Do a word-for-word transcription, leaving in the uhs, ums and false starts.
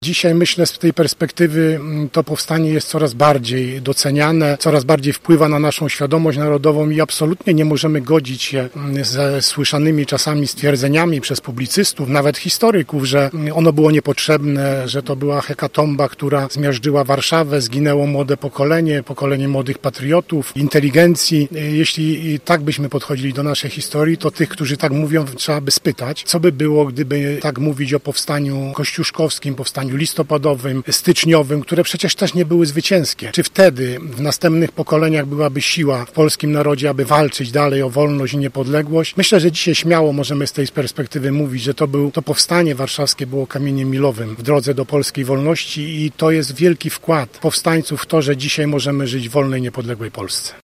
Dzisiaj myślę z tej perspektywy to powstanie jest coraz bardziej doceniane, coraz bardziej wpływa na naszą świadomość narodową i absolutnie nie możemy godzić się ze słyszanymi czasami stwierdzeniami przez publicystów, nawet historyków, że ono było niepotrzebne, że to była hekatomba, która zmiażdżyła Warszawę, zginęło młode pokolenie, pokolenie młodych patriotów, inteligencji. Jeśli tak byśmy podchodzili do naszej historii, to tych, którzy tak mówią, trzeba by spytać, co by było, gdyby tak mówić o powstaniu kościuszkowskim, powstaniu listopadowym, styczniowym, które przecież też nie były zwycięskie. Czy wtedy w następnych pokoleniach byłaby siła w polskim narodzie, aby walczyć dalej o wolność i niepodległość? Myślę, że dzisiaj śmiało możemy z tej perspektywy mówić, że to był, to powstanie warszawskie było kamieniem milowym w drodze do polskiej wolności i to jest wielki wkład powstańców w to, że dzisiaj możemy żyć w wolnej, niepodległej Polsce.